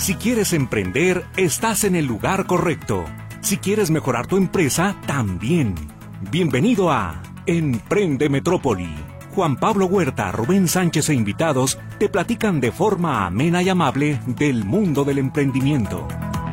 Si quieres emprender, estás en el lugar correcto. Si quieres mejorar tu empresa, también. Bienvenido a Emprende Metrópoli. Juan Pablo Huerta, Rubén Sánchez e invitados te platican de forma amena y amable del mundo del emprendimiento.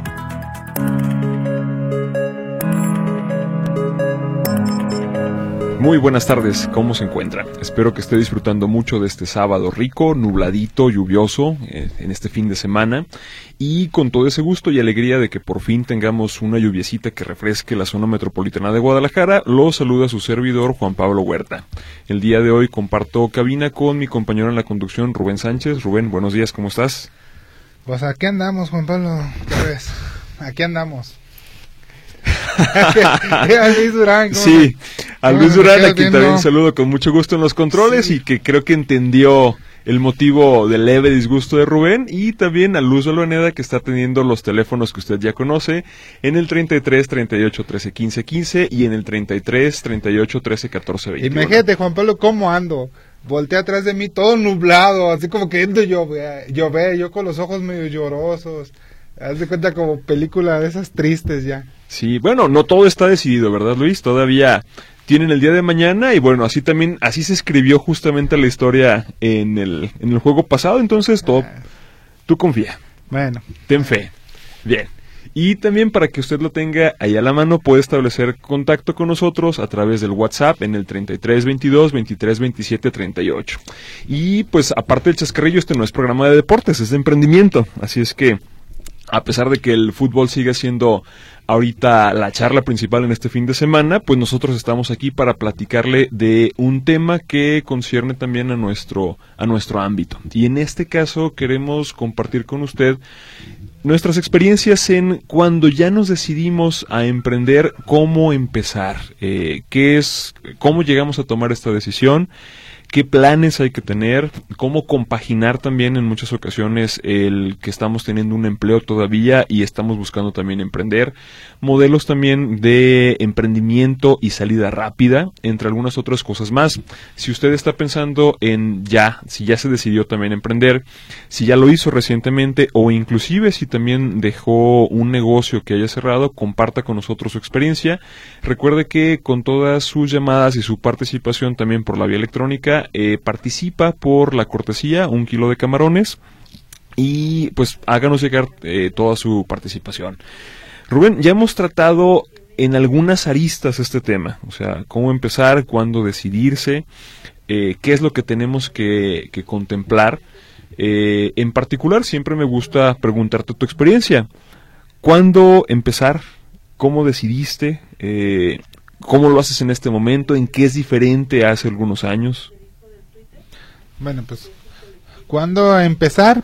Muy buenas tardes, ¿cómo se encuentra? Espero que esté disfrutando mucho de este sábado rico, nubladito, lluvioso, en este fin de semana, y con todo ese gusto y alegría de que por fin tengamos una lluviecita que refresque la zona metropolitana de Guadalajara, lo saluda su servidor Juan Pablo Huerta. El día de hoy comparto cabina con mi compañero en la conducción, Rubén Sánchez. Rubén, buenos días, ¿cómo estás? Pues aquí andamos, Juan Pablo, otra vez, aquí andamos. A Luis Durán, sí, a Luis Durán, a quien también saludo con mucho gusto en los controles, sí. Y que creo que entendió el motivo del leve disgusto de Rubén, y también a Luz Olvaneda, que está teniendo los teléfonos que usted ya conoce en el 33 38 13 15 15 y en el 33 38 13 14 21. Imagínate, Juan Pablo, cómo ando. Volteé atrás de mí todo nublado, así como que llover, yo con los ojos medio llorosos. Haz de cuenta como película de esas tristes ya. Sí, bueno, no todo está decidido, ¿verdad, Luis? Todavía tienen el día de mañana y bueno, así se escribió justamente la historia en el juego pasado, entonces tú confía. Bueno. Ten fe. Bien. Y también para que usted lo tenga ahí a la mano, puede establecer contacto con nosotros a través del WhatsApp en el 33 22 23 27 38. Y pues aparte del chascarrillo, este no es programa de deportes, es de emprendimiento, así es que a pesar de que el fútbol siga siendo ahorita la charla principal en este fin de semana, pues nosotros estamos aquí para platicarle de un tema que concierne también a nuestro ámbito. Y en este caso queremos compartir con usted nuestras experiencias en cuando ya nos decidimos a emprender, cómo empezar, cómo llegamos a tomar esta decisión, qué planes hay que tener, cómo compaginar también en muchas ocasiones el que estamos teniendo un empleo todavía y estamos buscando también emprender, modelos también de emprendimiento y salida rápida, entre algunas otras cosas más. Si usted está pensando si ya se decidió también emprender, si ya lo hizo recientemente o inclusive si también dejó un negocio que haya cerrado, comparta con nosotros su experiencia. Recuerde que con todas sus llamadas y su participación también por la vía electrónica, participa por la cortesía, 1 kilo de camarones, y pues háganos llegar toda su participación. Rubén, ya hemos tratado en algunas aristas este tema, o sea, cómo empezar, cuándo decidirse, qué es lo que tenemos que contemplar. En particular, siempre me gusta preguntarte tu experiencia. ¿Cuándo empezar? ¿Cómo decidiste? ¿Cómo lo haces en este momento? ¿En qué es diferente a hace algunos años? Bueno, pues, ¿cuándo empezar?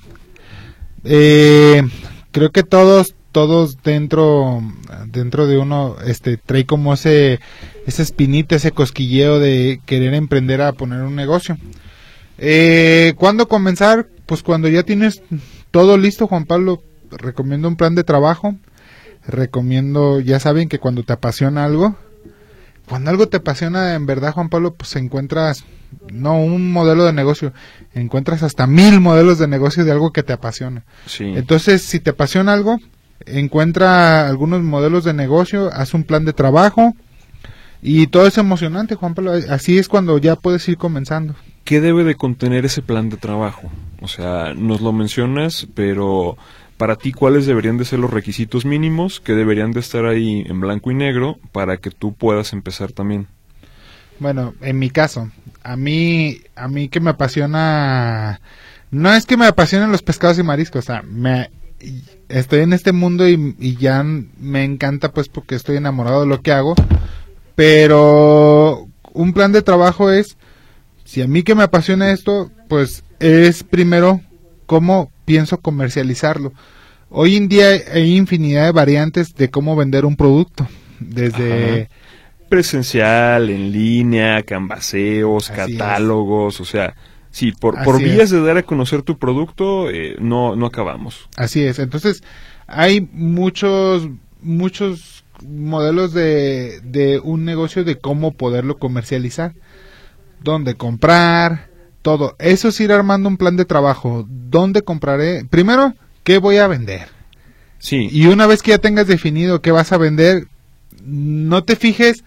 Creo que todos dentro de uno trae como esa espinita, ese cosquilleo de querer emprender a poner un negocio. ¿Cuándo comenzar? Pues cuando ya tienes todo listo, Juan Pablo. Recomiendo un plan de trabajo. Ya saben que cuando te apasiona algo, cuando algo te apasiona en verdad, Juan Pablo, pues encuentras no un modelo de negocio, encuentras hasta 1000 modelos de negocio de algo que te apasiona. Sí. Entonces, si te apasiona algo, encuentra algunos modelos de negocio, haz un plan de trabajo y todo es emocionante, Juan Pablo. Así es cuando ya puedes ir comenzando. ¿Qué debe de contener ese plan de trabajo? O sea, nos lo mencionas, pero para ti, ¿cuáles deberían de ser los requisitos mínimos que deberían de estar ahí en blanco y negro para que tú puedas empezar también? Bueno, en mi caso, a mí que me apasiona, no es que me apasionen los pescados y mariscos, o sea, estoy en este mundo y ya me encanta, pues, porque estoy enamorado de lo que hago, pero un plan de trabajo es, si a mí que me apasiona esto, pues es primero cómo pienso comercializarlo. Hoy en día hay infinidad de variantes de cómo vender un producto, desde presencial, en línea, canvaseos, catálogos, o sea, sí, por vías de dar a conocer tu producto, no acabamos. Así es, entonces hay muchos modelos de un negocio de cómo poderlo comercializar, dónde comprar, todo. Eso es ir armando un plan de trabajo. ¿Dónde compraré? Primero, ¿qué voy a vender? Sí. Y una vez que ya tengas definido qué vas a vender, no te fijes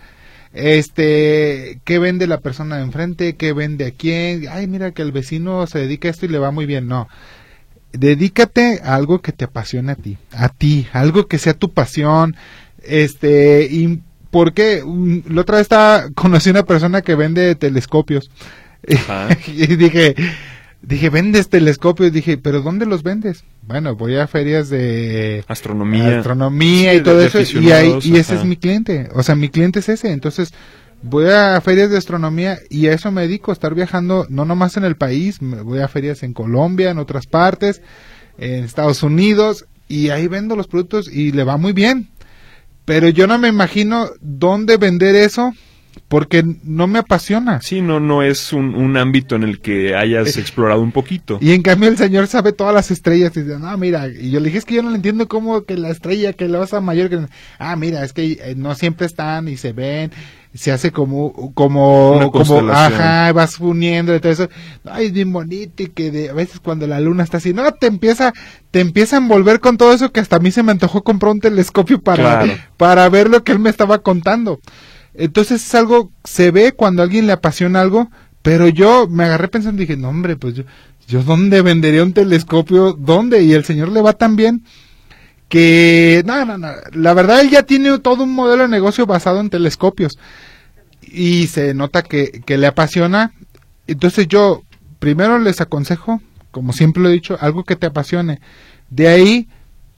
qué vende la persona de enfrente, qué vende a quién, ay, mira que el vecino se dedica a esto y le va muy bien. No, dedícate a algo que te apasione a ti, algo que sea tu pasión. Y porque la otra vez conocí una persona que vende telescopios. Y dije, ¿vendes telescopios? Dije, ¿pero dónde los vendes? Bueno, voy a ferias de astronomía sí, y todo eso, y ese es mi cliente. O sea, mi cliente es ese. Entonces, voy a ferias de astronomía y a eso me dedico, a estar viajando, no nomás en el país, voy a ferias en Colombia, en otras partes, en Estados Unidos, y ahí vendo los productos y le va muy bien. Pero yo no me imagino dónde vender eso, porque no me apasiona. Sí, no es un ámbito en el que hayas explorado un poquito. Y en cambio el señor sabe todas las estrellas y dice, no, mira, y yo le dije, es que yo no le entiendo cómo que la estrella, que la osa mayor, mira, es que no siempre están y se ven, se hace como ajá, vas uniendo y todo eso. Ay, es bien bonito, y que a veces cuando la luna está así, no, te empieza a envolver con todo eso, que hasta a mí se me antojó comprar un telescopio para ver lo que él me estaba contando. Entonces es algo, se ve cuando a alguien le apasiona algo, pero yo me agarré pensando y dije, no hombre, pues yo ¿dónde vendería un telescopio? ¿Dónde? Y el señor le va tan bien que, no, la verdad él ya tiene todo un modelo de negocio basado en telescopios y se nota que le apasiona. Entonces yo primero les aconsejo, como siempre lo he dicho, algo que te apasione. De ahí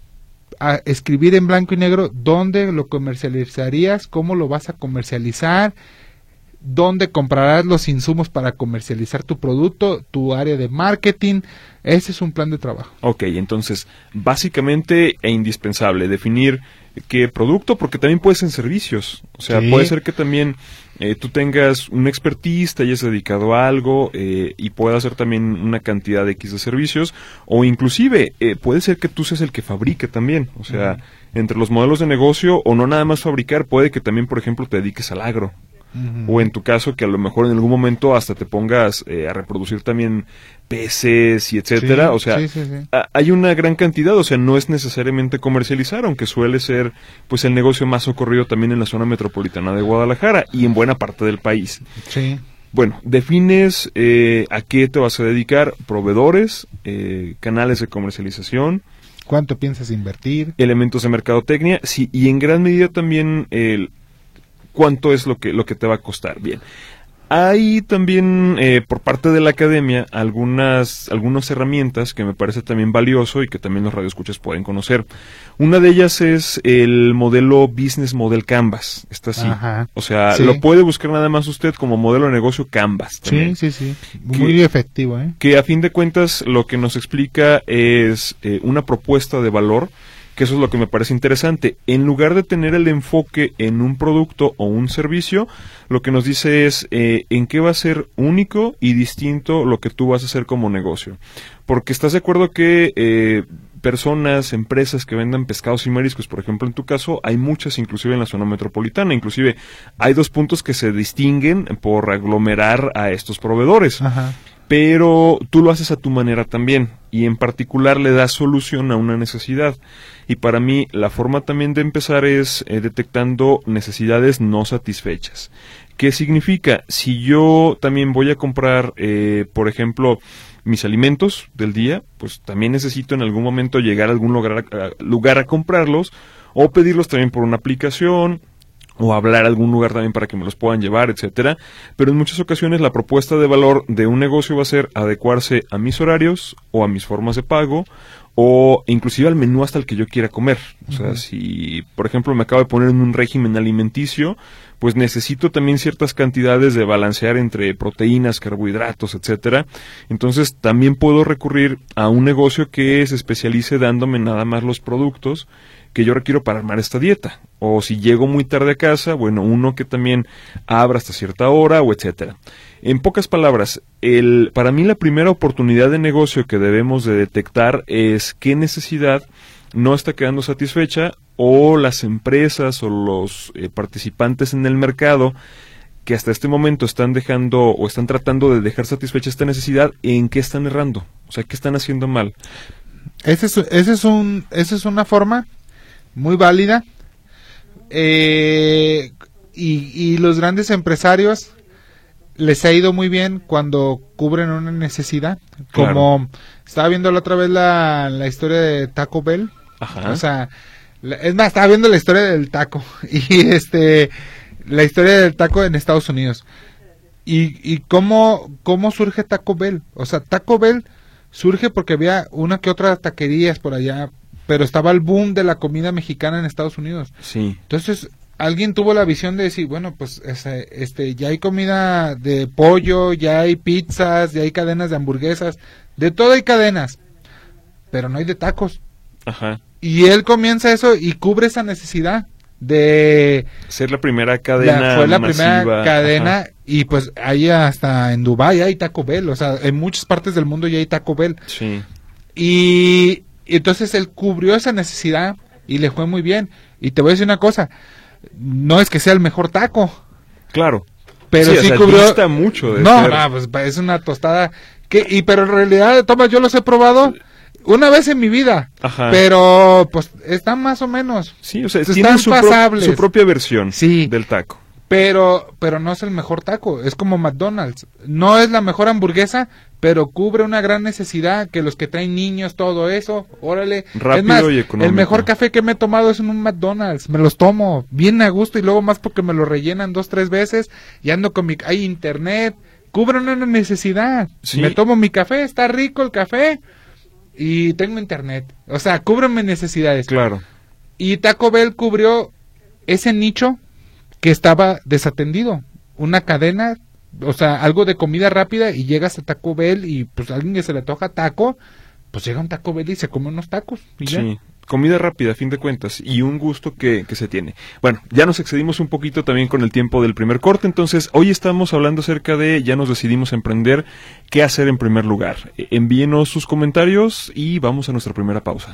a escribir en blanco y negro dónde lo comercializarías, cómo lo vas a comercializar, dónde comprarás los insumos para comercializar tu producto, tu área de marketing. Ese es un plan de trabajo. Ok, entonces, básicamente e indispensable, definir qué producto, porque también puede ser en servicios. O sea, sí, puede ser que también tú tengas un expertise, te hayas dedicado a algo y puedas hacer también una cantidad de X de servicios, o inclusive puede ser que tú seas el que fabrique también. O sea, entre los modelos de negocio, o no nada más fabricar, puede que también, por ejemplo, te dediques al agro. O en tu caso que a lo mejor en algún momento hasta te pongas a reproducir también peces y etcétera. Sí, o sea, sí. Hay una gran cantidad, o sea, no es necesariamente comercializar, aunque suele ser pues el negocio más ocurrido también en la zona metropolitana de Guadalajara y en buena parte del país. Sí. Bueno, defines a qué te vas a dedicar, proveedores, canales de comercialización, cuánto piensas invertir, elementos de mercadotecnia, sí, y en gran medida también cuánto es lo que te va a costar. Bien, hay también por parte de la academia algunas herramientas que me parece también valioso y que también los radioescuchas pueden conocer. Una de ellas es el modelo Business Model Canvas. Está así. Ajá, o sea, sí, lo puede buscar nada más usted como modelo de negocio Canvas también. Sí. Muy efectivo, Que a fin de cuentas lo que nos explica es una propuesta de valor, que eso es lo que me parece interesante. En lugar de tener el enfoque en un producto o un servicio, lo que nos dice es en qué va a ser único y distinto lo que tú vas a hacer como negocio. Porque estás de acuerdo que personas, empresas que vendan pescados y mariscos, por ejemplo en tu caso, hay muchas inclusive en la zona metropolitana. Inclusive hay dos puntos que se distinguen por aglomerar a estos proveedores. Ajá. Pero tú lo haces a tu manera también, y en particular le das solución a una necesidad. Y para mí la forma también de empezar es detectando necesidades no satisfechas. ¿Qué significa? Si yo también voy a comprar, por ejemplo, mis alimentos del día, pues también necesito en algún momento llegar a algún lugar a comprarlos, o pedirlos también por una aplicación, o hablar a algún lugar también para que me los puedan llevar, etcétera. Pero en muchas ocasiones la propuesta de valor de un negocio va a ser adecuarse a mis horarios o a mis formas de pago, o inclusive al menú hasta el que yo quiera comer. O sea, si por ejemplo me acabo de poner en un régimen alimenticio, pues necesito también ciertas cantidades de balancear entre proteínas, carbohidratos, etcétera. Entonces también puedo recurrir a un negocio que se especialice dándome nada más los productos que yo requiero para armar esta dieta. O si llego muy tarde a casa, bueno, uno que también abra hasta cierta hora, o etcétera. En pocas palabras, para mí la primera oportunidad de negocio que debemos de detectar es qué necesidad no está quedando satisfecha, o las empresas o los participantes en el mercado que hasta este momento están dejando o están tratando de dejar satisfecha esta necesidad, en qué están errando, o sea, qué están haciendo mal. Esa es una forma muy válida. Y los grandes empresarios les ha ido muy bien cuando cubren una necesidad. Como estaba viendo la otra vez la historia de Taco Bell. Ajá. O sea, es más, estaba viendo la historia del taco. Y la historia del taco en Estados Unidos. Y cómo surge Taco Bell. O sea, Taco Bell surge porque había una que otra taquerías por allá, pero estaba el boom de la comida mexicana en Estados Unidos. Sí. Entonces, alguien tuvo la visión de decir, bueno, pues ya hay comida de pollo, ya hay pizzas, ya hay cadenas de hamburguesas, de todo hay cadenas, pero no hay de tacos. Ajá. Y él comienza eso y cubre esa necesidad de ser la primera cadena fue la masiva. primera cadena. Ajá. Y pues ahí hasta en Dubái hay Taco Bell, o sea, en muchas partes del mundo ya hay Taco Bell. Sí. Y entonces él cubrió esa necesidad y le fue muy bien. Y te voy a decir una cosa, no es que sea el mejor taco. Claro. Pero sí, cubrió. Dista mucho de no, ser... no, pues es una tostada. Pero en realidad, Tomás, yo los he probado una vez en mi vida. Ajá. Pero pues están más o menos. Sí, o sea, están tienen pasables. su propia versión Sí. del taco. Pero no es el mejor taco, es como McDonald's. No es la mejor hamburguesa, pero cubre una gran necesidad, que los que traen niños, todo eso, órale. Rápido es más, y económico. el mejor café que me he tomado es en un McDonald's, me los tomo bien a gusto y luego más porque me lo rellenan 2-3 veces y ando con hay internet, cubre una necesidad. Sí. Me tomo mi café, está rico el café y tengo internet. O sea, cubren mis necesidades. Claro. Y Taco Bell cubrió ese nicho que estaba desatendido, una cadena, o sea, algo de comida rápida y llegas a Taco Bell y pues a alguien que se le toca taco, pues llega a un Taco Bell y se come unos tacos y ya. Sí, comida rápida a fin de cuentas y un gusto que se tiene. Bueno, ya nos excedimos un poquito también con el tiempo del primer corte, entonces hoy estamos hablando acerca de, ya nos decidimos a emprender, qué hacer en primer lugar. Envíenos sus comentarios y vamos a nuestra primera pausa.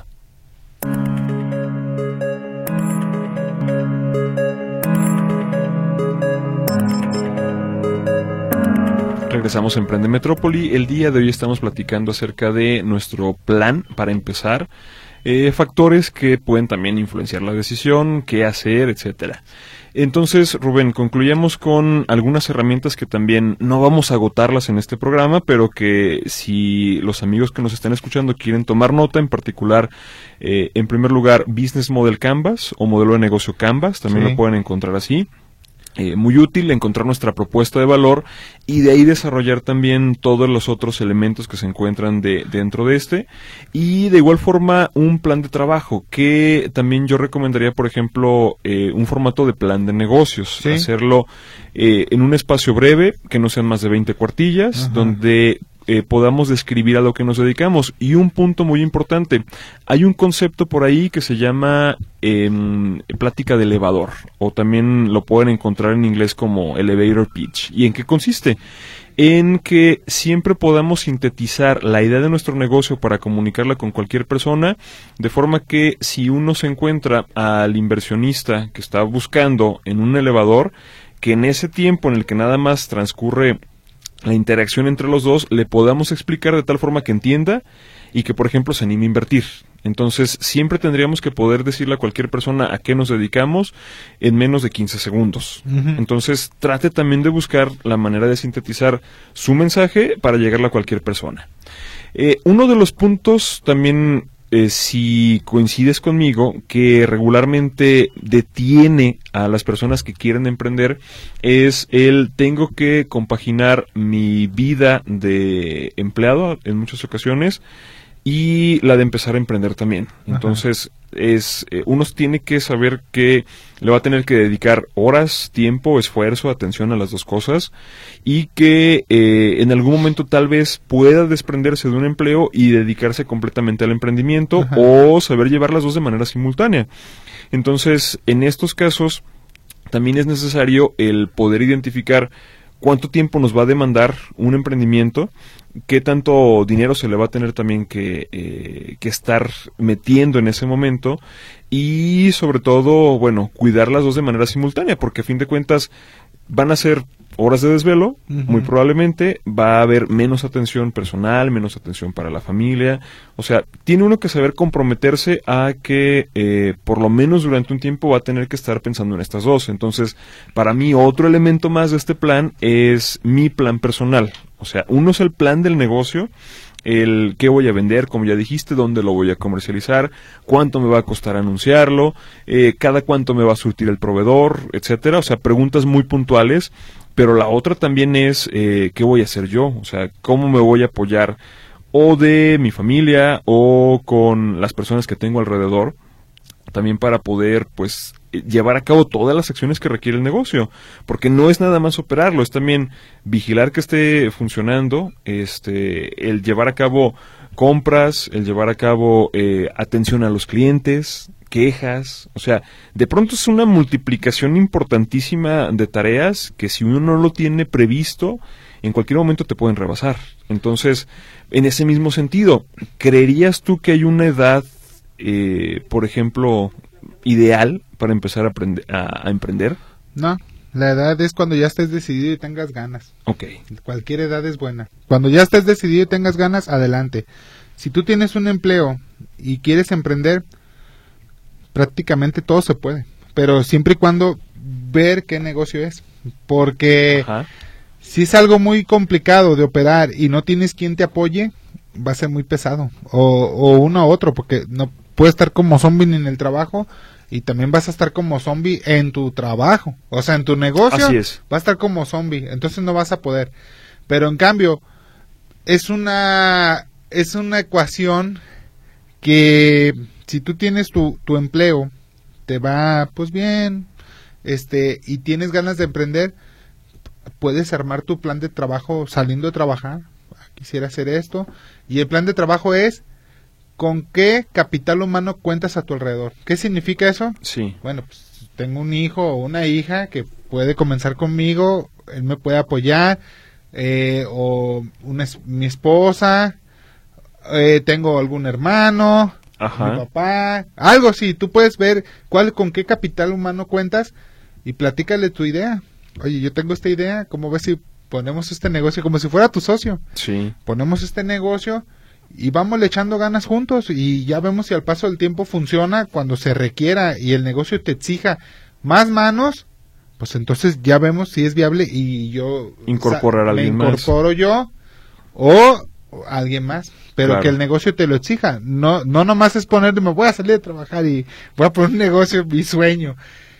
Regresamos a Emprende Metrópoli. El día de hoy estamos platicando acerca de nuestro plan para empezar, factores que pueden también influenciar la decisión, qué hacer, etcétera. Entonces, Rubén, concluyamos con algunas herramientas que también no vamos a agotarlas en este programa, pero que si los amigos que nos están escuchando quieren tomar nota, en particular, en primer lugar, Business Model Canvas o Modelo de Negocio Canvas, también Sí. lo pueden encontrar así. Muy útil encontrar nuestra propuesta de valor y de ahí desarrollar también todos los otros elementos que se encuentran dentro de este, y de igual forma un plan de trabajo que también yo recomendaría, por ejemplo, un formato de plan de negocios, Sí. hacerlo en un espacio breve, que no sean más de 20 cuartillas, Ajá. donde podamos describir a lo que nos dedicamos. Y un punto muy importante, hay un concepto por ahí que se llama plática de elevador, o también lo pueden encontrar en inglés como elevator pitch. ¿Y en qué consiste? En que siempre podamos sintetizar la idea de nuestro negocio para comunicarla con cualquier persona, de forma que si uno se encuentra al inversionista que está buscando en un elevador, que en ese tiempo en el que nada más transcurre la interacción entre los dos, le podamos explicar de tal forma que entienda y que, por ejemplo, se anime a invertir. Entonces, siempre tendríamos que poder decirle a cualquier persona a qué nos dedicamos en menos de 15 segundos. Ujú. Entonces, trate también de buscar la manera de sintetizar su mensaje para llegarle a cualquier persona. Uno de los puntos también, si coincides conmigo, que regularmente detiene a las personas que quieren emprender, es el tengo que compaginar mi vida de empleado en muchas ocasiones y la de empezar a emprender también. Entonces, uno tiene que saber que le va a tener que dedicar horas, tiempo, esfuerzo, atención a las dos cosas, y que en algún momento tal vez pueda desprenderse de un empleo y dedicarse completamente al emprendimiento. Ajá. O saber llevar las dos de manera simultánea. Entonces, en estos casos, también es necesario el poder identificar cuánto tiempo nos va a demandar un emprendimiento, qué tanto dinero se le va a tener también que estar metiendo en ese momento, y sobre todo, bueno, cuidar las dos de manera simultánea, porque a fin de cuentas van a ser horas de desvelo, Ujú. muy probablemente va a haber menos atención personal, menos atención para la familia. O sea, tiene uno que saber comprometerse a que por lo menos durante un tiempo va a tener que estar pensando en estas dos. Entonces, para mí otro elemento más de este plan es mi plan personal. O sea, uno es el plan del negocio, el qué voy a vender, como ya dijiste, dónde lo voy a comercializar, cuánto me va a costar anunciarlo, cada cuánto me va a surtir el proveedor, etcétera. O sea, preguntas muy puntuales. Pero la otra también es qué voy a hacer yo, o sea, cómo me voy a apoyar o de mi familia o con las personas que tengo alrededor, también para poder, pues, llevar a cabo todas las acciones que requiere el negocio, porque no es nada más operarlo, es también vigilar que esté funcionando, el llevar a cabo compras, el llevar a cabo atención a los clientes, quejas, o sea, de pronto es una multiplicación importantísima de tareas que si uno no lo tiene previsto, en cualquier momento te pueden rebasar. Entonces, en ese mismo sentido, ¿creerías tú que hay una edad, por ejemplo, ideal para empezar a emprender? No, la edad es cuando ya estés decidido y tengas ganas. Ok. Cualquier edad es buena. Cuando ya estés decidido y tengas ganas, adelante. Si tú tienes un empleo y quieres emprender, prácticamente todo se puede, pero siempre y cuando ver qué negocio es, porque Ajá. si es algo muy complicado de operar y no tienes quien te apoye, va a ser muy pesado, o uno u otro, porque no puedes estar como zombie en el trabajo y también vas a estar como zombie en tu trabajo, o sea, en tu negocio Así es. va a estar como zombie, entonces no vas a poder, pero en cambio es una ecuación que si tú tienes tu empleo, te va pues bien, y tienes ganas de emprender, puedes armar tu plan de trabajo saliendo de trabajar. Quisiera hacer esto, y el plan de trabajo es con qué capital humano cuentas a tu alrededor. ¿Qué significa eso? Sí. Bueno, pues tengo un hijo o una hija que puede comenzar conmigo, él me puede apoyar, mi esposa, tengo algún hermano, Ajá. mi papá, algo así. Tú puedes ver con qué capital humano cuentas y platícale tu idea. Oye, yo tengo esta idea, ¿cómo ves si ponemos este negocio como si fuera tu socio? Sí. Ponemos este negocio y vamos echando ganas juntos y ya vemos si al paso del tiempo funciona. Cuando se requiera y el negocio te exija más manos, pues entonces ya vemos si es viable y yo Incorporar a alguien más. me incorporo yo o alguien más, pero Claro. que el negocio te lo exija. No nomás es ponerme, me voy a salir a trabajar y voy a poner un negocio, mi sueño.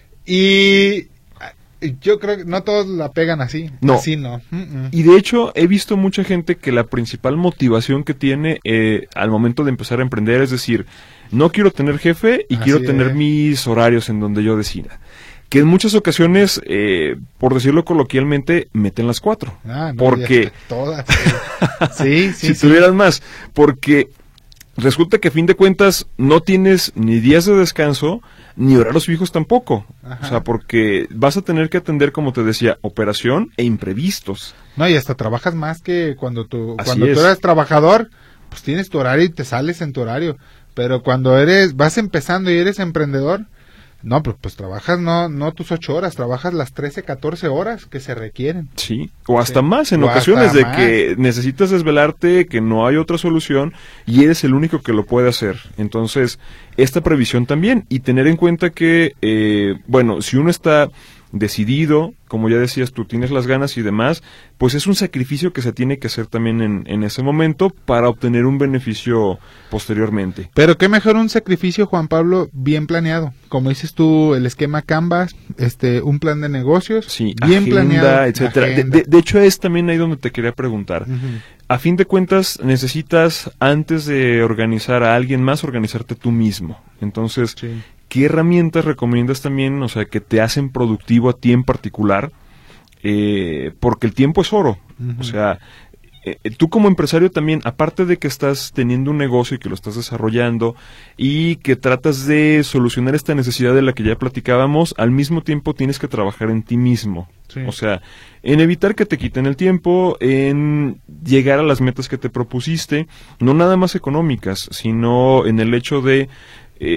Y yo creo que no todos la pegan así. No. Así no. Y de hecho, he visto mucha gente que la principal motivación que tiene al momento de empezar a emprender es decir, no quiero tener jefe y Así quiero tener es. mis horarios en donde yo decida. Que en muchas ocasiones, por decirlo coloquialmente, meten las 4. Ah, no, porque ya, todas. Sí, sí, si sí. tuvieran más, porque resulta que a fin de cuentas no tienes ni días de descanso, ni horarios fijos tampoco. Ajá. O sea, porque vas a tener que atender, como te decía, operación e imprevistos. No, y hasta trabajas más que cuando tú Así es. eres trabajador, pues tienes tu horario y te sales en tu horario. Pero cuando vas empezando y eres emprendedor, no, pues trabajas no tus 8 horas, trabajas las 13, 14 horas que se requieren. Sí, o hasta Sí. más en O ocasiones hasta de más. que necesitas desvelarte, que no hay otra solución y eres el único que lo puede hacer. Entonces, esta previsión también y tener en cuenta que, bueno, si uno está decidido, como ya decías tú, tienes las ganas y demás, pues es un sacrificio que se tiene que hacer también en ese momento para obtener un beneficio posteriormente. Pero qué mejor un sacrificio, Juan Pablo, bien planeado. Como dices tú, el esquema Canvas, un plan de negocios, Sí, bien agenda, planeado. etcétera. Agenda. De hecho, es también ahí donde te quería preguntar. Ujú. A fin de cuentas, necesitas, antes de organizar a alguien más, organizarte tú mismo. Entonces, Sí. ¿qué herramientas recomiendas también, o sea, que te hacen productivo a ti en particular? Porque el tiempo es oro. Ujú. O sea, tú como empresario también, aparte de que estás teniendo un negocio y que lo estás desarrollando y que tratas de solucionar esta necesidad de la que ya platicábamos, al mismo tiempo tienes que trabajar en ti mismo. Sí. O sea, en evitar que te quiten el tiempo, en llegar a las metas que te propusiste, no nada más económicas, sino en el hecho de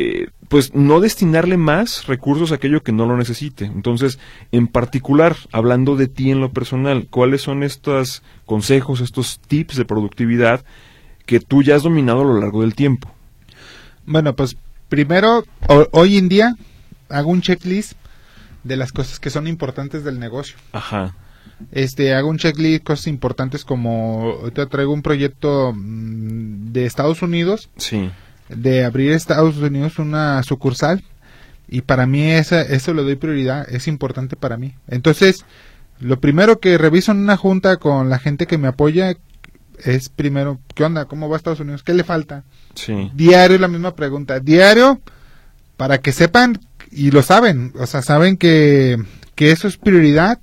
pues no destinarle más recursos a aquello que no lo necesite. Entonces, en particular, hablando de ti en lo personal, ¿cuáles son estos consejos, estos tips de productividad que tú ya has dominado a lo largo del tiempo? Bueno, pues primero, hoy en día hago un checklist de las cosas que son importantes del negocio. Ajá. Hago un checklist, cosas importantes como, ahorita traigo un proyecto de Estados Unidos, Sí. de abrir Estados Unidos una sucursal, y para mí eso le doy prioridad, es importante para mí. Entonces, lo primero que reviso en una junta con la gente que me apoya es primero, ¿qué onda? ¿Cómo va Estados Unidos? ¿Qué le falta? Sí. Diario la misma pregunta, diario, para que sepan, y lo saben, o sea, saben que eso es prioridad,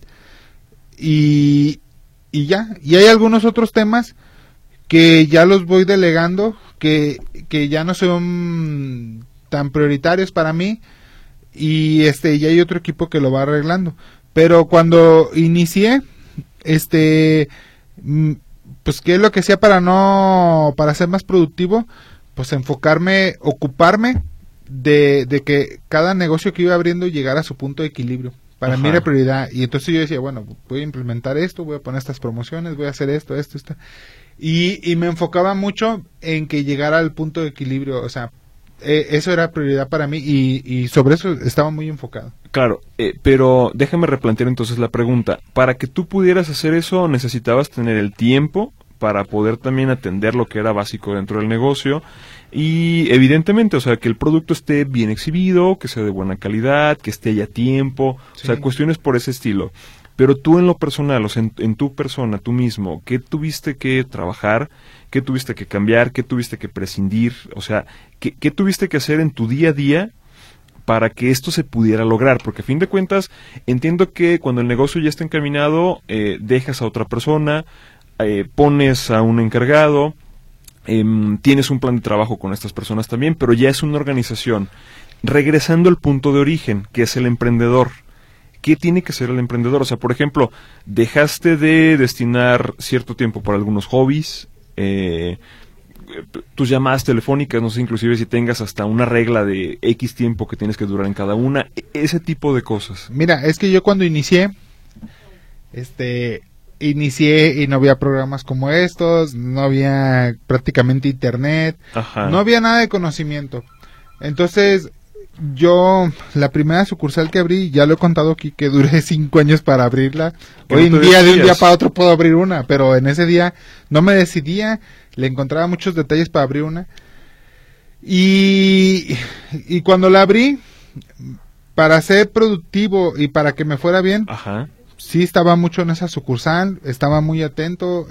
y ya. Y hay algunos otros temas que ya los voy delegando, que ya no son tan prioritarios para mí, y ya hay otro equipo que lo va arreglando. Pero cuando inicié, pues qué es lo que hacía para ser más productivo, pues enfocarme, ocuparme de que cada negocio que iba abriendo llegara a su punto de equilibrio. Para Ajá. mí era prioridad. Y entonces yo decía, bueno, voy a implementar esto, voy a poner estas promociones, voy a hacer esto. Y me enfocaba mucho en que llegara al punto de equilibrio. O sea, eso era prioridad para mí, y sobre eso estaba muy enfocado. Claro, pero déjame replantear entonces la pregunta. Para que tú pudieras hacer eso, necesitabas tener el tiempo para poder también atender lo que era básico dentro del negocio, y evidentemente, o sea, que el producto esté bien exhibido, que sea de buena calidad, que esté ya a tiempo, Sí. o sea, cuestiones por ese estilo. Pero tú en lo personal, o sea, en tu persona, tú mismo, ¿qué tuviste que trabajar? ¿Qué tuviste que cambiar? ¿Qué tuviste que prescindir? O sea, ¿qué tuviste que hacer en tu día a día para que esto se pudiera lograr? Porque a fin de cuentas, entiendo que cuando el negocio ya está encaminado, dejas a otra persona, pones a un encargado, tienes un plan de trabajo con estas personas también, pero ya es una organización. Regresando al punto de origen, que es el emprendedor. ¿Qué tiene que hacer el emprendedor? O sea, por ejemplo, dejaste de destinar cierto tiempo para algunos hobbies, tus llamadas telefónicas, no sé, inclusive si tengas hasta una regla de X tiempo que tienes que durar en cada una, ese tipo de cosas. Mira, es que yo cuando inicié y no había programas como estos, no había prácticamente internet, Ajá. no había nada de conocimiento. Entonces, yo, la primera sucursal que abrí, ya lo he contado aquí, que duré 5 años para abrirla. Que Hoy no en te día, de un decidías. día para otro puedo abrir una, pero en ese día no me decidía, le encontraba muchos detalles para abrir una. Y cuando la abrí, para ser productivo y para que me fuera bien, Ajá. sí estaba mucho en esa sucursal, estaba muy atento,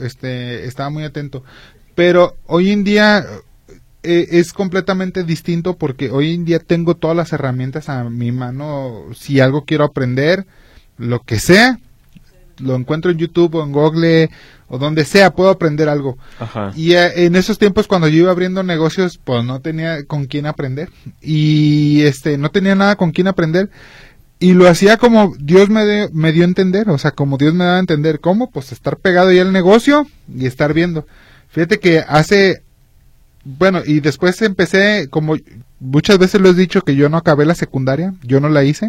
pero hoy en día es completamente distinto, porque hoy en día tengo todas las herramientas a mi mano. Si algo quiero aprender, lo que sea, lo encuentro en YouTube o en Google o donde sea, puedo aprender algo. Ajá. Y en esos tiempos, cuando yo iba abriendo negocios, pues no tenía con quién aprender, y no tenía nada con quién aprender, y lo hacía como Dios me dio a entender, o sea, como Dios me daba a entender. ¿Cómo? Pues estar pegado ya al negocio y estar viendo. Fíjate que bueno, y después empecé, como muchas veces lo he dicho, que yo no acabé la secundaria, yo no la hice,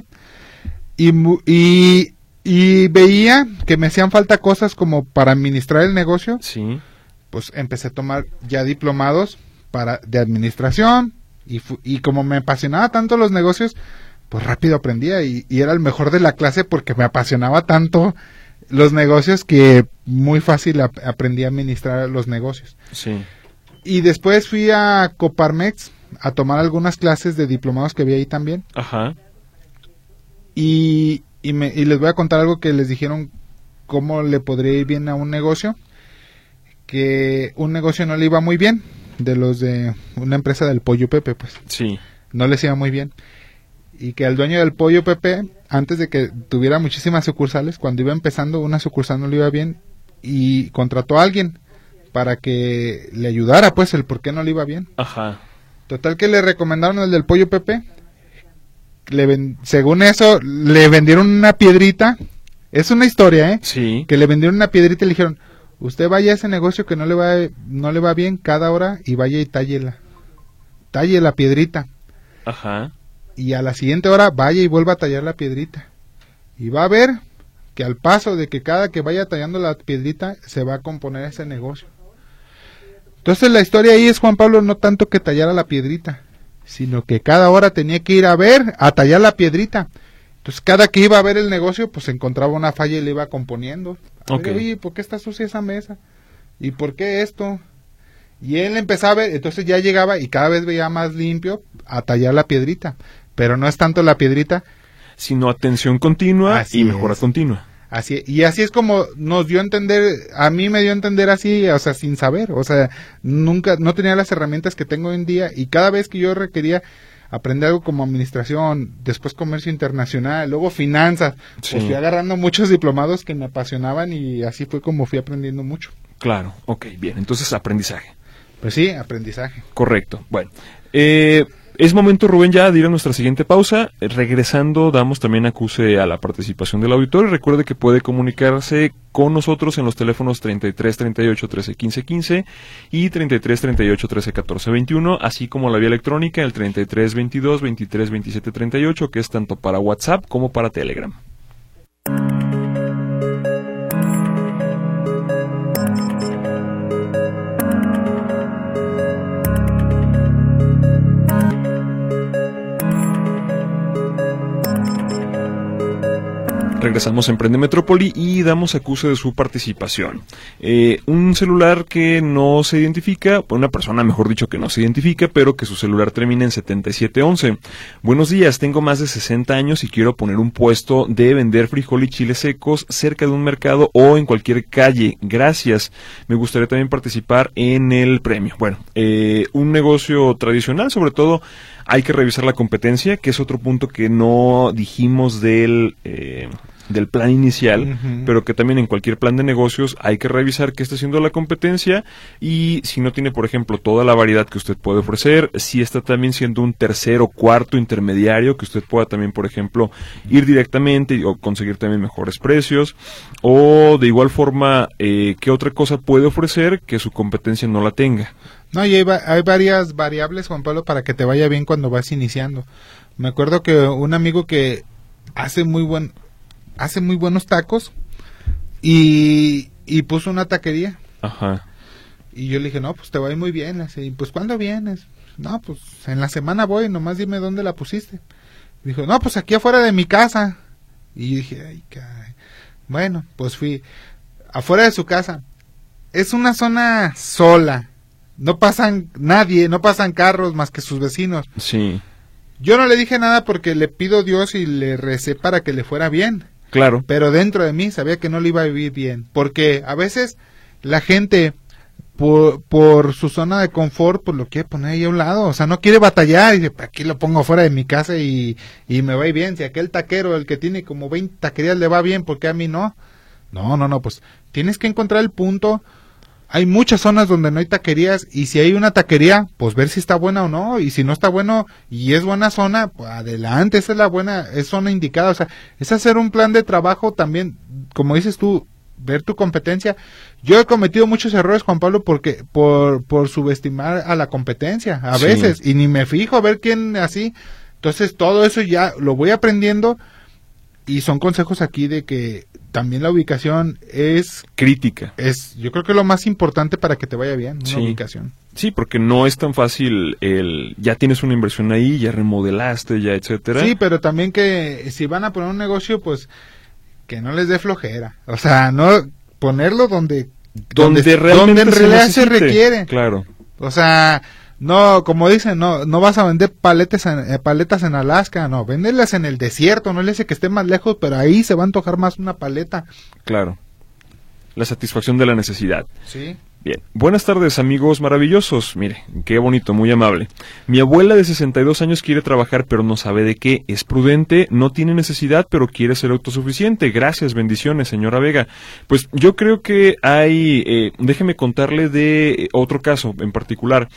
y veía que me hacían falta cosas como para administrar el negocio. Sí. Pues empecé a tomar ya diplomados de administración, y como me apasionaba tanto los negocios, pues rápido aprendía, y era el mejor de la clase, porque me apasionaba tanto los negocios que muy fácil aprendí a administrar los negocios. Sí. Y después fui a Coparmex a tomar algunas clases de diplomados que había ahí también. Ajá. Y les voy a contar algo que les dijeron, cómo le podría ir bien a un negocio. Que un negocio no le iba muy bien, de los de una empresa del Pollo Pepe, pues. Sí. No les iba muy bien. Y que al dueño del Pollo Pepe, antes de que tuviera muchísimas sucursales, cuando iba empezando, una sucursal no le iba bien, y contrató a alguien para que le ayudara, pues, el por qué no le iba bien. Ajá. Total que le recomendaron el del Pollo Pepe. Según eso, le vendieron una piedrita. Es una historia, ¿eh? Sí. Que le vendieron una piedrita y le dijeron, usted vaya a ese negocio que no le va bien cada hora, y vaya y talle la piedrita. Ajá. y a la siguiente hora vaya y vuelva a tallar la piedrita. Y va a ver que al paso de que cada que vaya tallando la piedrita se va a componer ese negocio. Entonces la historia ahí es Juan Pablo no tanto que tallara la piedrita, sino que cada hora tenía que ir a ver, a tallar la piedrita. Entonces cada que iba a ver el negocio, pues encontraba una falla y le iba componiendo. Okay. Oye, ¿por qué está sucia esa mesa? ¿Y por qué esto? Y él empezaba a ver, entonces ya llegaba y cada vez veía más limpio a tallar la piedrita. Pero no es tanto la piedrita, sino atención continua así y mejora es. Continua. Así, y así es como nos dio a entender, a mí me dio a entender así, o sea, sin saber, o sea, nunca, no tenía las herramientas que tengo hoy en día, y cada vez que yo requería aprender algo como administración, después comercio internacional, luego finanzas, Sí. pues fui agarrando muchos diplomados que me apasionaban y así fue como fui aprendiendo mucho. Claro, ok, bien. Entonces, aprendizaje. Pues sí, aprendizaje. Correcto. Bueno, es momento, Rubén, ya de ir a nuestra siguiente pausa. Regresando, damos también acuse a la participación del auditorio. Recuerde que puede comunicarse con nosotros en los teléfonos 33 38 13 15 15 y 33 38 13 14 21, así como la vía electrónica, el 33 22 23 27 38, que es tanto para WhatsApp como para Telegram. Regresamos a Emprende Metrópoli y damos acuse de su participación. Un celular que no se identifica, una persona mejor dicho que no se identifica, pero que su celular termina en 7711. Buenos días, tengo más de 60 años y quiero poner un puesto de vender frijol y chiles secos cerca de un mercado o en cualquier calle. Gracias. Me gustaría también participar en el premio. Bueno, un negocio tradicional, sobre todo hay que revisar la competencia, que es otro punto que no dijimos del plan inicial, pero que también en cualquier plan de negocios hay que revisar qué está haciendo la competencia y si no tiene, por ejemplo, toda la variedad que usted puede ofrecer, si está también siendo un tercer o cuarto intermediario que usted pueda también, por ejemplo, ir directamente o conseguir también mejores precios, o de igual forma, qué otra cosa puede ofrecer que su competencia no la tenga. No, y hay varias variables, Juan Pablo, para que te vaya bien cuando vas iniciando. Me acuerdo que un amigo que hace muy buenos tacos y puso una taquería. Ajá. Y yo le dije, no, pues te va a ir muy bien. Así, pues ¿cuándo vienes? No, pues en la semana voy, nomás dime dónde la pusiste. Dijo, no, pues aquí afuera de mi casa. Y yo dije, ay, caray. Bueno, pues fui afuera de su casa. Es una zona sola. No pasan nadie, no pasan carros más que sus vecinos. Sí. Yo no le dije nada porque le pido a Dios y le recé para que le fuera bien. Claro. Pero dentro de mí sabía que no le iba a vivir bien. Porque a veces la gente, por su zona de confort, pues lo quiere poner ahí a un lado. O sea, no quiere batallar. Y dice, aquí lo pongo fuera de mi casa y me va a ir bien. Si aquel taquero, el que tiene como 20 taquerías, le va bien, ¿por qué a mí no? No, pues tienes que encontrar el punto. Hay muchas zonas donde no hay taquerías y si hay una taquería, pues ver si está buena o no, y si no está bueno y es buena zona, pues adelante, esa es la buena, es zona indicada. O sea, es hacer un plan de trabajo también, como dices tú, ver tu competencia. Yo he cometido muchos errores, Juan Pablo, porque por subestimar a la competencia a veces, y ni me fijo a ver quién así. Entonces todo eso ya lo voy aprendiendo y son consejos aquí de que también la ubicación es crítica. Yo creo que es lo más importante para que te vaya bien, una ubicación. Sí, porque no es tan fácil ya tienes una inversión ahí, ya remodelaste, ya etcétera. Sí, pero también que si van a poner un negocio, pues que no les dé flojera. O sea, no ponerlo donde realmente en realidad se requiere. Claro. O sea, no, como dicen, no vas a vender paletas en Alaska, no, venderlas en el desierto, no le dice que esté más lejos, pero ahí se va a antojar más una paleta. Claro. La satisfacción de la necesidad. Sí. Bien. Buenas tardes, amigos maravillosos. Mire, qué bonito, muy amable. Mi abuela de 62 años quiere trabajar, pero no sabe de qué. Es prudente, no tiene necesidad, pero quiere ser autosuficiente. Gracias, bendiciones, señora Vega. Pues yo creo que hay... déjeme contarle de otro caso en particular.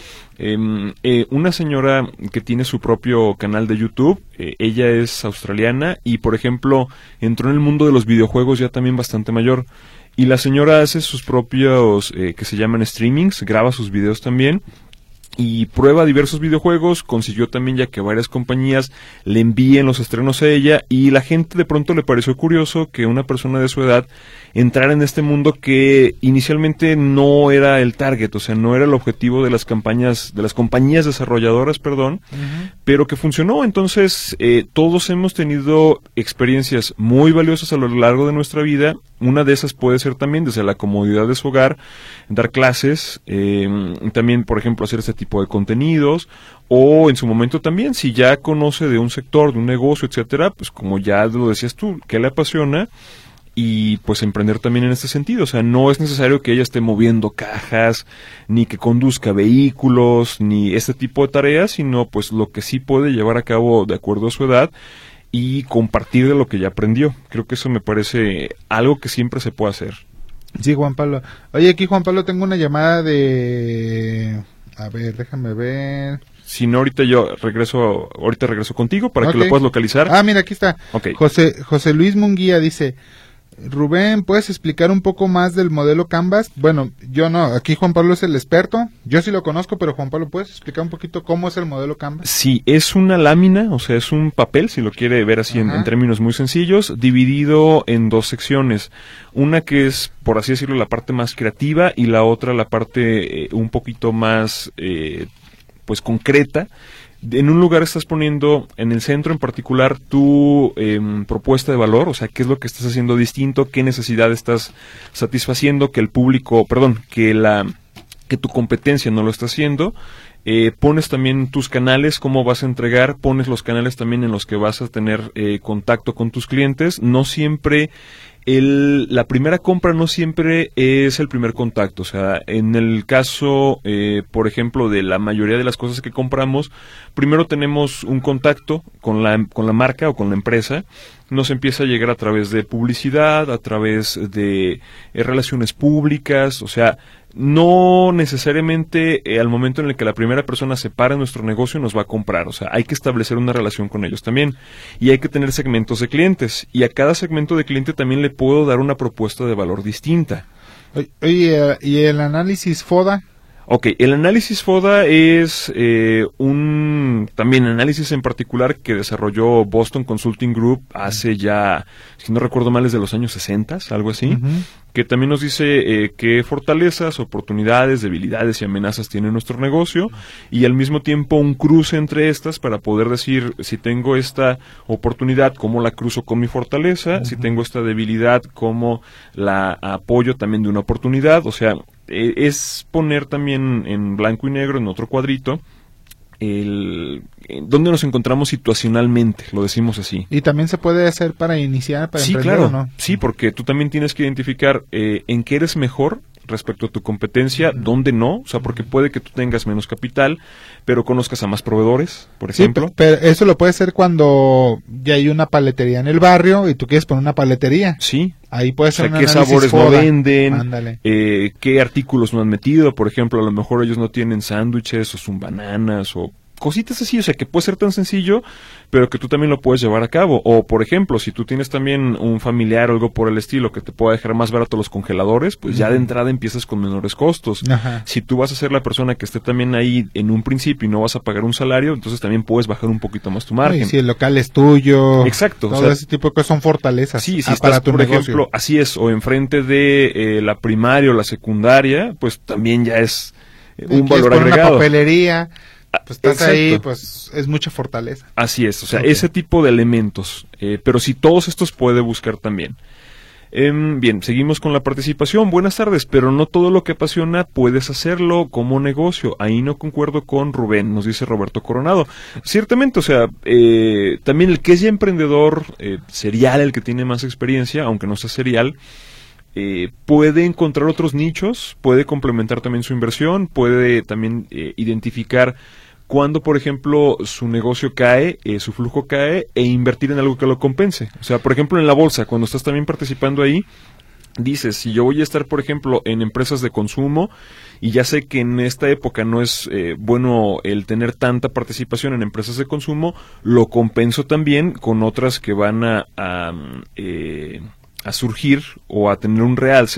Una señora que tiene su propio canal de YouTube, ella es australiana y, por ejemplo, entró en el mundo de los videojuegos ya también bastante mayor. Y la señora hace sus propios, que se llaman streamings, graba sus videos también. y prueba diversos videojuegos, consiguió también ya que varias compañías le envíen los estrenos a ella, y la gente de pronto le pareció curioso que una persona de su edad entrara en este mundo que inicialmente no era el target, o sea, no era el objetivo de las compañías desarrolladoras, pero que funcionó. Entonces, todos hemos tenido experiencias muy valiosas a lo largo de nuestra vida. Una de esas puede ser también desde la comodidad de su hogar, dar clases, también, por ejemplo, hacer este tipo de contenidos, o en su momento también, si ya conoce de un sector, de un negocio, etcétera, pues como ya lo decías tú, que le apasiona, y pues emprender también en este sentido. O sea, no es necesario que ella esté moviendo cajas, ni que conduzca vehículos, ni este tipo de tareas, sino pues lo que sí puede llevar a cabo de acuerdo a su edad y compartir de lo que ya aprendió. Creo que eso me parece algo que siempre se puede hacer. Sí, Juan Pablo. Oye, aquí Juan Pablo, tengo una llamada de... A ver, déjame ver... Si no, ahorita regreso contigo para que lo puedas localizar. Ah, mira, aquí está. Okay. José Luis Munguía dice: Rubén, ¿puedes explicar un poco más del modelo Canvas? Bueno, yo no, aquí Juan Pablo es el experto, yo sí lo conozco, pero Juan Pablo, ¿puedes explicar un poquito cómo es el modelo Canvas? Sí, es una lámina, o sea, es un papel, si lo quiere ver así en términos muy sencillos, dividido en dos secciones. Una que es, por así decirlo, la parte más creativa, y la otra la parte un poquito más pues concreta. En un lugar estás poniendo, en el centro en particular, tu propuesta de valor, o sea, qué es lo que estás haciendo distinto, qué necesidad estás satisfaciendo, que el público, que tu competencia no lo está haciendo. Pones también tus canales, cómo vas a entregar, pones los canales también en los que vas a tener contacto con tus clientes. No siempre la primera compra no siempre es el primer contacto. O sea, en el caso, por ejemplo, de la mayoría de las cosas que compramos, primero tenemos un contacto con la marca o con la empresa. Nos empieza a llegar a través de publicidad, a través de relaciones públicas. O sea, no necesariamente al momento en el que la primera persona se para en nuestro negocio nos va a comprar. O sea, hay que establecer una relación con ellos también, y hay que tener segmentos de clientes, y a cada segmento de cliente también le puedo dar una propuesta de valor distinta. Oye, ¿y el análisis FODA? Ok, el análisis FODA es un también análisis en particular que desarrolló Boston Consulting Group hace ya, si no recuerdo mal, es de los años 60, algo así, que también nos dice qué fortalezas, oportunidades, debilidades y amenazas tiene nuestro negocio, y al mismo tiempo un cruce entre estas para poder decir, si tengo esta oportunidad, cómo la cruzo con mi fortaleza, si tengo esta debilidad, cómo la apoyo también de una oportunidad. O sea, es poner también en blanco y negro, en otro cuadrito, dónde nos encontramos situacionalmente, lo decimos así. Y también se puede hacer para iniciar, para emprender, claro, ¿no? Sí, porque tú también tienes que identificar en qué eres mejor respecto a tu competencia, dónde no. O sea, porque puede que tú tengas menos capital, pero conozcas a más proveedores, por ejemplo. Sí, pero eso lo puede hacer cuando ya hay una paletería en el barrio y tú quieres poner una paletería. Sí. Ahí puede ser, o sea, qué sabores FODA. No venden, Ándale. Qué artículos no han metido. Por ejemplo, a lo mejor ellos no tienen sándwiches o bananas o cositas así. O sea, que puede ser tan sencillo, pero que tú también lo puedes llevar a cabo. O, por ejemplo, si tú tienes también un familiar o algo por el estilo que te pueda dejar más barato los congeladores, pues ya de entrada empiezas con menores costos. Si tú vas a ser la persona que esté también ahí en un principio y no vas a pagar un salario, entonces también puedes bajar un poquito más tu margen. Si el local es tuyo. Exacto. Todo ese tipo de cosas son fortalezas. Sí, si estás, por ejemplo, así es, o enfrente de la primaria o la secundaria, pues también ya es un valor agregado. Una papelería, pues estás Exacto. ahí, pues es mucha fortaleza. Así es, o sea, ese tipo de elementos. Pero si todos estos puede buscar también. Bien, seguimos con la participación. Buenas tardes, pero no todo lo que apasiona puedes hacerlo como negocio. Ahí no concuerdo con Rubén, nos dice Roberto Coronado. Ciertamente, o sea, también el que es ya emprendedor serial, el que tiene más experiencia, aunque no sea serial, puede encontrar otros nichos, puede complementar también su inversión, puede también identificar cuando, por ejemplo, su negocio cae, su flujo cae, e invertir en algo que lo compense. O sea, por ejemplo, en la bolsa, cuando estás también participando ahí, dices, si yo voy a estar, por ejemplo, en empresas de consumo, y ya sé que en esta época no es bueno el tener tanta participación en empresas de consumo, lo compenso también con otras que van a surgir o a tener un realce,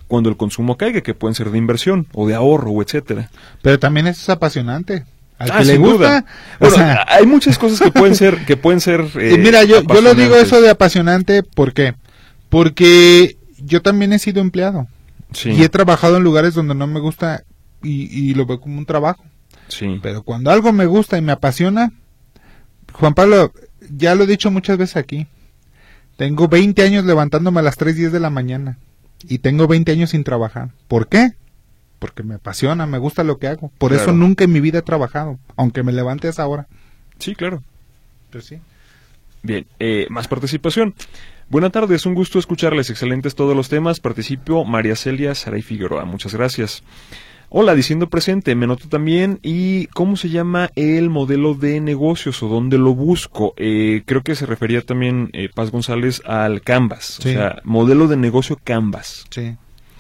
cuando el consumo caiga, que pueden ser de inversión o de ahorro o etcétera. Pero también eso es apasionante. Al que le sin gusta, duda. o Bueno, sea, hay muchas cosas que pueden ser mira, yo lo digo apasionantes. eso de apasionante, ¿por qué? Porque yo también he sido empleado. Sí, Y he trabajado en lugares donde no me gusta y lo veo como un trabajo. sí, Pero cuando algo me gusta y me apasiona, Juan Pablo, ya lo he dicho muchas veces aquí, tengo 20 años levantándome a las 3:10 de la mañana y tengo 20 años sin trabajar. ¿Por qué? Porque me apasiona, me gusta lo que hago. Por Claro. eso nunca en mi vida he trabajado, aunque me levante a esa hora. sí, claro. Pues sí. Bien, más participación. Buenas tardes, un gusto escucharles, excelentes todos los temas. Participo María Celia Saray Figueroa, muchas gracias. Hola, diciendo presente, me noto también. ¿Y cómo se llama el modelo de negocios o dónde lo busco? Creo que se refería también Paz González al Canvas, Sí. o sea, modelo de negocio Canvas. Sí.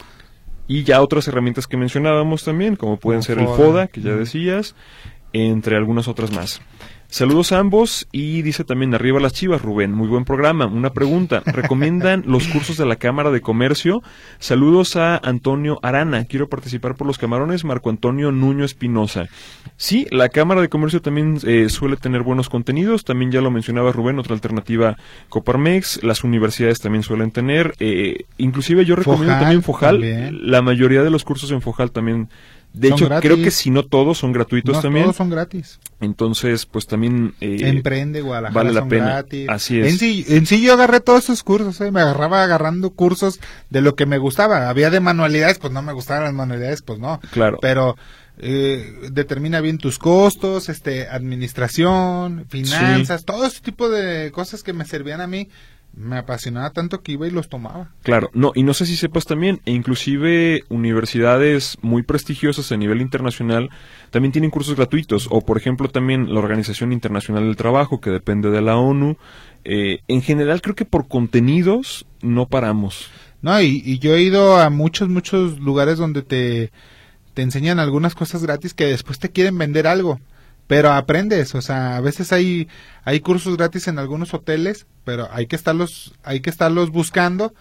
Y ya otras herramientas que mencionábamos también, como pueden Como ser el Foda. FODA, que ya decías, entre algunas otras más. Saludos a ambos y dice también arriba las Chivas, Rubén, muy buen programa. Una pregunta, ¿recomiendan los cursos de la Cámara de Comercio? Saludos a Antonio Arana, quiero participar por los camarones, Marco Antonio Nuño Espinosa. Sí, la Cámara de Comercio también suele tener buenos contenidos, también ya lo mencionaba Rubén, otra alternativa Coparmex, las universidades también suelen tener, inclusive yo recomiendo Fojal también Fojal, también. la mayoría de los cursos en Fojal también. De Son hecho, gratis. creo que si no todos son gratuitos No, también. todos son gratis. Entonces, pues también Emprende Guadalajara, vale la son pena. gratis. Así es. En sí yo agarré todos esos cursos, me agarraba agarrando cursos de lo que me gustaba. Había de manualidades, pues no me gustaban las manualidades, pues no. Claro. Pero determina bien tus costos, administración, finanzas, todo ese tipo de cosas que me servían a mí. Me apasionaba tanto que iba y los tomaba. Claro, no, y no sé si sepas también, e inclusive universidades muy prestigiosas a nivel internacional también tienen cursos gratuitos, o por ejemplo también la Organización Internacional del Trabajo, que depende de la ONU. En general creo que por contenidos no paramos. No, y yo he ido a muchos lugares donde te enseñan algunas cosas gratis que después te quieren vender algo. Pero aprendes, o sea, a veces hay cursos gratis en algunos hoteles, pero hay que estarlos buscando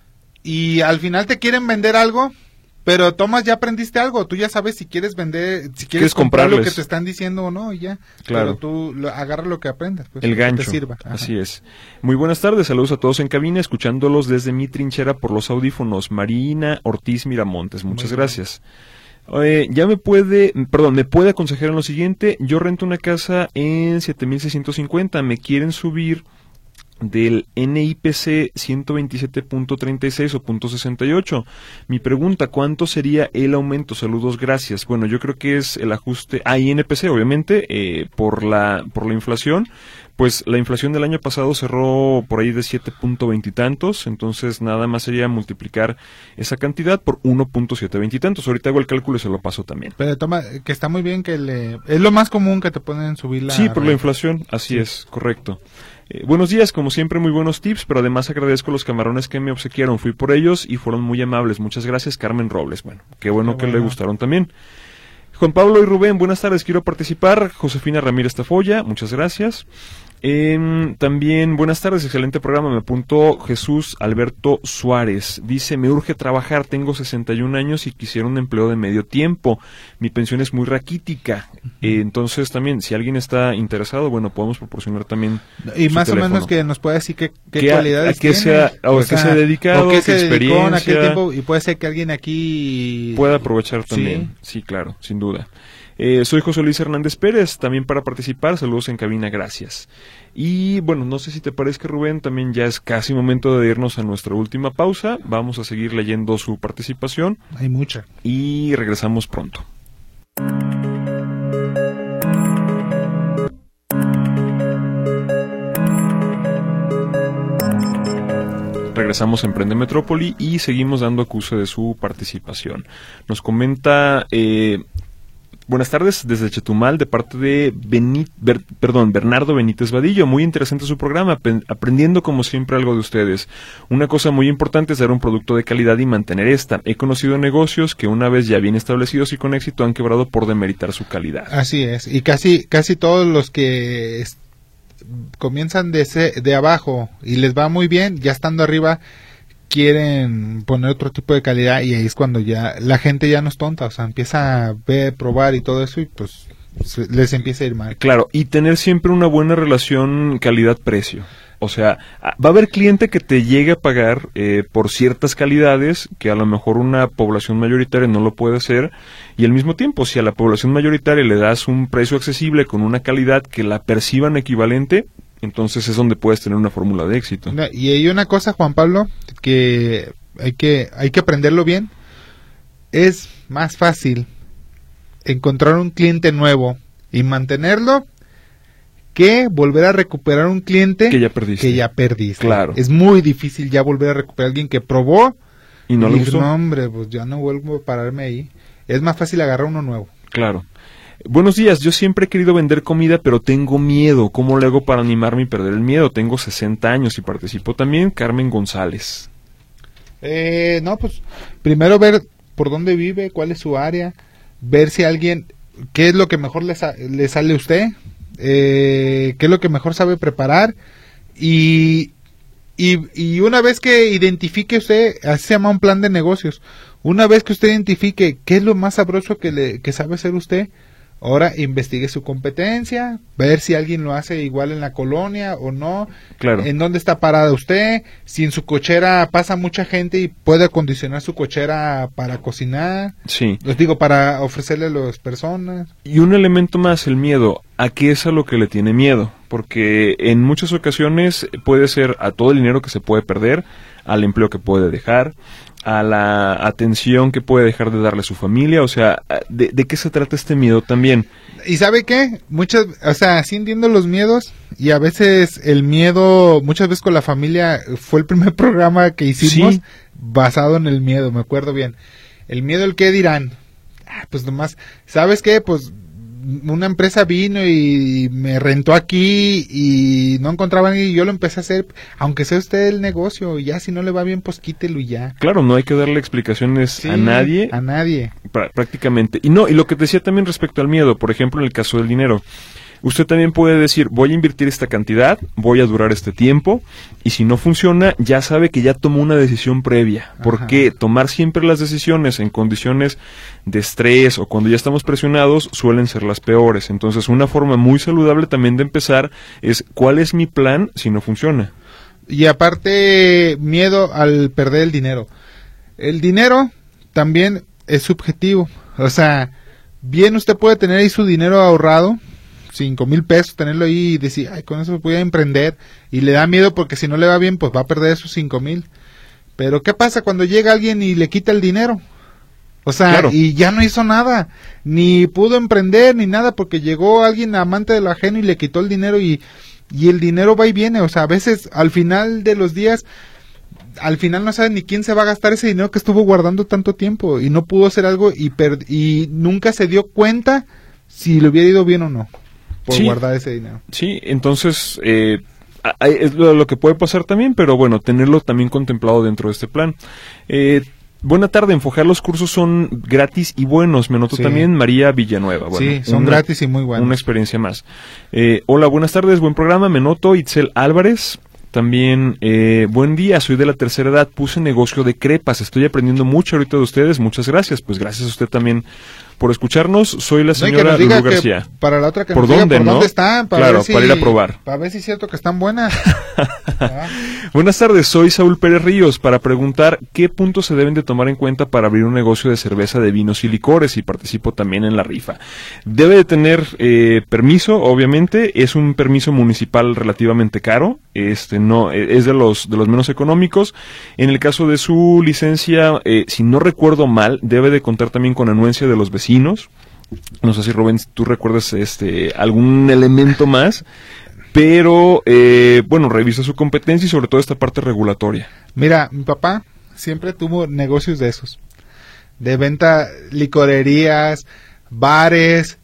y al final te quieren vender algo, pero ya aprendiste algo, tú ya sabes si quieres vender, si quieres comprar lo que comprarles. te están diciendo o no, y ya. Claro. Pero tú agarra lo que aprendas, pues, El que gancho, te sirva. Ajá. así es. Muy buenas tardes, saludos a todos en cabina, escuchándolos desde mi trinchera por los audífonos. Marina Ortiz Miramontes, muchas Muy bien. gracias. Me puede aconsejar en lo siguiente. Yo rento una casa en 7,650, me quieren subir del NIPC 127.36 o .68. Mi pregunta, ¿cuánto sería el aumento? Saludos, gracias. Bueno, yo creo que es el ajuste a INPC, obviamente, por la inflación. Pues la inflación del año pasado cerró por ahí de 7.20 y tantos, entonces nada más sería multiplicar esa cantidad por 1.720 y tantos. Ahorita hago el cálculo y se lo paso también. Pero que está muy bien es lo más común que te pueden subir la Sí, por la renta. inflación, así Sí. es, correcto. Buenos días, como siempre muy buenos tips, pero además agradezco los camarones que me obsequiaron, fui por ellos y fueron muy amables. Muchas gracias, Carmen Robles. Bueno, qué bueno que le gustaron también. Juan Pablo y Rubén, buenas tardes, quiero participar. Josefina Ramírez Tafoya, muchas gracias. También, buenas tardes, excelente programa, me apuntó Jesús Alberto Suárez. Dice, me urge trabajar, tengo 61 años y quisiera un empleo de medio tiempo. Mi pensión es muy raquítica. Entonces también, si alguien está interesado, bueno, podemos proporcionar también Y su más o teléfono. menos que nos pueda decir qué ¿Qué cualidades a qué se ha- tiene. o a qué se ha dedicado, o qué se qué dedicó en aquel experiencia. tiempo, y puede ser que alguien aquí pueda aprovechar Sí. también. Sí, claro, sin duda. Soy José Luis Hernández Pérez, también para participar, saludos en cabina, gracias. Y bueno, no sé si te parece, Rubén, también ya es casi momento de irnos a nuestra última pausa, vamos a seguir leyendo su participación hay mucha. y regresamos pronto. Regresamos a Emprende Metrópoli y seguimos dando acuse de su participación. Nos comenta, buenas tardes, desde Chetumal, de parte de Bernardo Benítez Vadillo. Muy interesante su programa, aprendiendo como siempre algo de ustedes. Una cosa muy importante es dar un producto de calidad y mantener esta. He conocido negocios que una vez ya bien establecidos y con éxito han quebrado por demeritar su calidad. Así es, y casi todos los que comienzan de abajo y les va muy bien, ya estando arriba quieren poner otro tipo de calidad y ahí es cuando ya la gente ya no es tonta, o sea, empieza a ver, probar y todo eso y pues les empieza a ir mal. Claro, y tener siempre una buena relación calidad-precio. O sea, va a haber cliente que te llegue a pagar por ciertas calidades que a lo mejor una población mayoritaria no lo puede hacer, y al mismo tiempo, si a la población mayoritaria le das un precio accesible con una calidad que la perciban equivalente, entonces es donde puedes tener una fórmula de éxito. Y hay una cosa, Juan Pablo, que hay que aprenderlo bien. Es más fácil encontrar un cliente nuevo y mantenerlo que volver a recuperar un cliente que ya perdiste. Claro. Es muy difícil ya volver a recuperar a alguien que probó y no le gustó. No, hombre, pues ya no vuelvo a pararme ahí. Es más fácil agarrar uno nuevo. Claro. Buenos días, yo siempre he querido vender comida, pero tengo miedo. ¿Cómo le hago para animarme y perder el miedo? Tengo 60 años y participo también. Carmen González. No, pues primero ver por dónde vive, cuál es su área, ver si alguien, qué es lo que mejor le sale a usted, qué es lo que mejor sabe preparar y una vez que identifique usted, así se llama un plan de negocios, una vez que usted identifique qué es lo más sabroso que sabe hacer usted, ahora investigue su competencia, ver si alguien lo hace igual en la colonia o no, claro. En dónde está parada usted, si en su cochera pasa mucha gente y puede acondicionar su cochera para cocinar, sí. Les digo, para ofrecerle a las personas. Y un elemento más, el miedo. ¿A qué es a lo que le tiene miedo? Porque en muchas ocasiones puede ser a todo el dinero que se puede perder, al empleo que puede dejar, a la atención que puede dejar de darle a su familia, o sea, ¿de qué se trata este miedo también? ¿Y sabe qué? O sea, sí entiendo los miedos, y a veces el miedo, muchas veces con la familia, fue el primer programa que hicimos, sí, basado en el miedo, me acuerdo bien. El miedo, ¿el qué dirán? Pues nomás, ¿sabes qué? Pues una empresa vino y me rentó aquí y no encontraban y yo lo empecé a hacer, aunque sea usted el negocio, y ya si no le va bien, pues quítelo y ya. Claro, no hay que darle explicaciones, sí, a nadie. A nadie. Prácticamente. Y no, y lo que te decía también respecto al miedo, por ejemplo, en el caso del dinero. Usted también puede decir, voy a invertir esta cantidad, voy a durar este tiempo, y si no funciona, ya sabe que ya tomó una decisión previa. Porque tomar siempre las decisiones en condiciones de estrés o cuando ya estamos presionados suelen ser las peores. Entonces, una forma muy saludable también de empezar es, ¿cuál es mi plan si no funciona? Y aparte, miedo al perder el dinero. El dinero también es subjetivo. O sea, bien usted puede tener ahí su dinero ahorrado, 5,000 pesos, tenerlo ahí y decir, ay, con eso voy a emprender, y le da miedo porque si no le va bien, pues va a perder esos 5,000. Pero ¿qué pasa cuando llega alguien y le quita el dinero? O sea, claro, y ya no hizo nada, ni pudo emprender ni nada porque llegó alguien amante de lo ajeno y le quitó el dinero, y el dinero va y viene. O sea, a veces al final de los días, al final no sabe ni quién se va a gastar ese dinero que estuvo guardando tanto tiempo y no pudo hacer algo y nunca se dio cuenta si le hubiera ido bien o no por guardar ese dinero. Sí, entonces es lo que puede pasar también, pero bueno, tenerlo también contemplado dentro de este plan. Buena tarde, Enfojar, los cursos son gratis y buenos, me noto también María Villanueva. Bueno, sí, son gratis y muy buenos. Una experiencia más. Hola, buenas tardes, buen programa, me noto Itzel Álvarez. También, buen día, soy de la tercera edad, puse negocio de crepas, estoy aprendiendo mucho ahorita de ustedes, muchas gracias. Pues gracias a usted también por escucharnos. Soy la señora Lulu García. Para la otra que ¿por nos dónde, diga por no? dónde están, para ver si, para ir a probar. Para ver si es cierto que están buenas. Buenas tardes, soy Saúl Pérez Ríos, para preguntar qué puntos se deben de tomar en cuenta para abrir un negocio de cerveza, de vinos y licores, y participo también en la rifa. Debe de tener permiso, obviamente, es un permiso municipal relativamente caro, no es de los menos económicos. En el caso de su licencia, si no recuerdo mal, debe de contar también con anuencia de los vecinos. No sé si, Rubén, tú recuerdas algún elemento más, pero bueno, revisa su competencia y sobre todo esta parte regulatoria. Mira, mi papá siempre tuvo negocios de esos, de venta, licorerías, bares,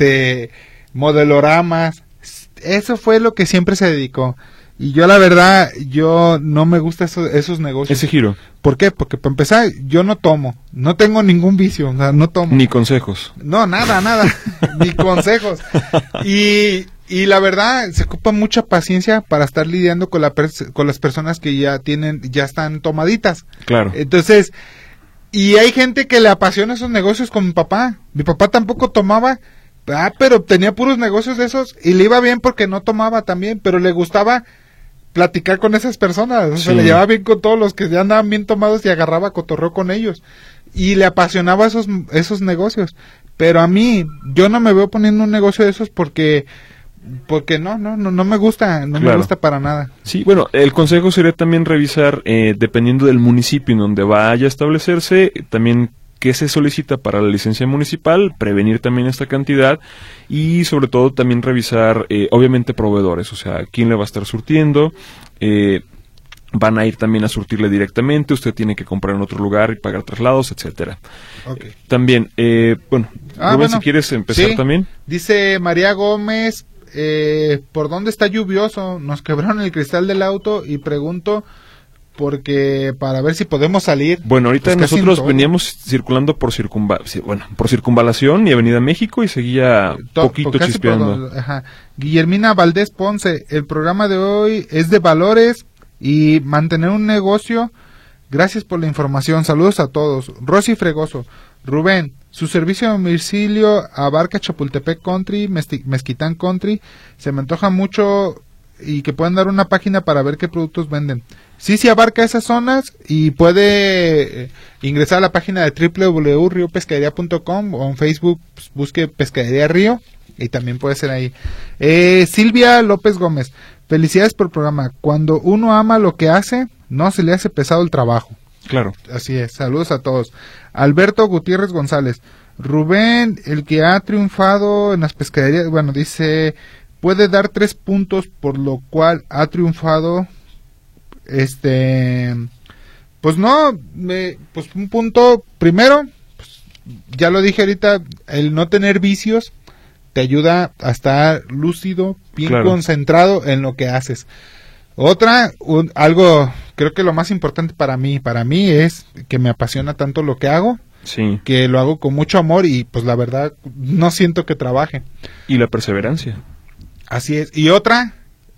modeloramas. Eso fue lo que siempre se dedicó. Y yo, la verdad, yo no me gusta esos negocios. Ese giro. ¿Por qué? Porque para empezar, yo no tomo. No tengo ningún vicio, o sea, no tomo. Ni consejos. No, nada. Ni consejos. Y Y la verdad, se ocupa mucha paciencia para estar lidiando con con las personas que ya están tomaditas. Claro. Entonces, y hay gente que le apasiona esos negocios con mi papá. Mi papá tampoco tomaba, pero tenía puros negocios de esos y le iba bien porque no tomaba también, pero le gustaba platicar con esas personas. O sea, le llevaba bien con todos los que ya andaban bien tomados y agarraba cotorreo con ellos. Y le apasionaba esos negocios. Pero a mí, yo no me veo poniendo un negocio de esos porque no me gusta, me gusta para nada. Sí, bueno, el consejo sería también revisar, dependiendo del municipio en donde vaya a establecerse, también qué se solicita para la licencia municipal, prevenir también esta cantidad y sobre todo también revisar, obviamente, proveedores, o sea, quién le va a estar surtiendo, van a ir también a surtirle directamente, usted tiene que comprar en otro lugar y pagar traslados, etcétera. Okay. También, Rubén, si quieres empezar también. Dice María Gómez, ¿por dónde está lluvioso? Nos quebraron el cristal del auto y pregunto porque para ver si podemos salir. Bueno, ahorita pues nosotros veníamos circulando por Circunvalación y Avenida México y seguía poquito chispeando. Guillermina Valdés Ponce, el programa de hoy es de valores y mantener un negocio. Gracias por la información, saludos a todos. Rosy Fregoso, Rubén, su servicio de domicilio abarca Chapultepec Country, Mezquitán Country, se me antoja mucho y que puedan dar una página para ver qué productos venden. Sí abarca esas zonas y puede ingresar a la página de www.riopescadería.com o en Facebook pues, busque Pescadería Río y también puede ser ahí. Silvia López Gómez, felicidades por el programa. Cuando uno ama lo que hace, no se le hace pesado el trabajo. Claro. Así es, saludos a todos. Alberto Gutiérrez González, Rubén, el que ha triunfado en las pescaderías, bueno, dice, puede dar 3 puntos por lo cual ha triunfado. Pues no, pues un punto, primero, pues, ya lo dije ahorita, el no tener vicios te ayuda a estar lúcido, bien concentrado en lo que haces. Otra, algo, creo que lo más importante para mí es que me apasiona tanto lo que hago, que lo hago con mucho amor y pues la verdad no siento que trabaje. Y la perseverancia. Así es. Y otra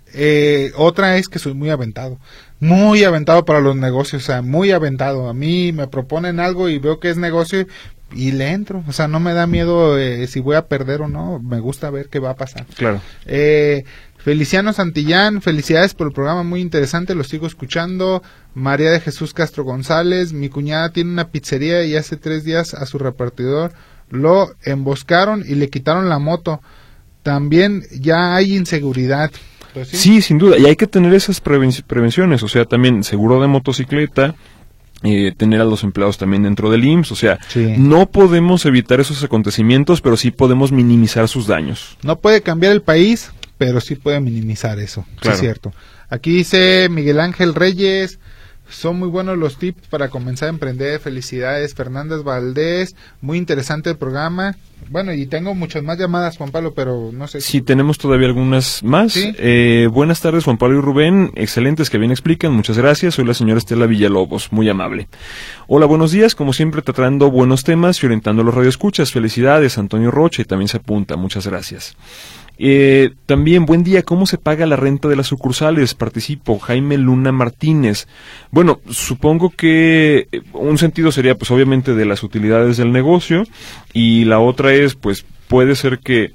es que soy muy aventado para los negocios, o sea, muy aventado. A mí me proponen algo y veo que es negocio y le entro, o sea, no me da miedo si voy a perder o no, me gusta ver qué va a pasar. Claro. Feliciano Santillán, felicidades por el programa, muy interesante, lo sigo escuchando. María de Jesús Castro González, mi cuñada tiene una pizzería y hace 3 días a su repartidor lo emboscaron y le quitaron la moto. También ya hay inseguridad. Pues sí, sin duda, y hay que tener esas prevenciones, o sea, también seguro de motocicleta, tener a los empleados también dentro del IMSS, o sea, no podemos evitar esos acontecimientos, pero sí podemos minimizar sus daños. No puede cambiar el país, pero sí puede minimizar eso, claro. Sí es cierto. Aquí dice Miguel Ángel Reyes, son muy buenos los tips para comenzar a emprender, felicidades. Fernández Valdés, muy interesante el programa. Bueno, y tengo muchas más llamadas, Juan Pablo, pero no sé. Sí, tenemos todavía algunas más. ¿Sí? Buenas tardes, Juan Pablo y Rubén, excelentes que bien explican, muchas gracias. Soy la señora Estela Villalobos, muy amable. Hola, buenos días, como siempre tratando buenos temas y orientando a los radioescuchas. Felicidades, Antonio Rocha, y también se apunta, muchas gracias. También, buen día, ¿cómo se paga la renta de las sucursales? Participo, Jaime Luna Martínez. Bueno, supongo que un sentido sería pues obviamente de las utilidades del negocio y la otra es pues puede ser que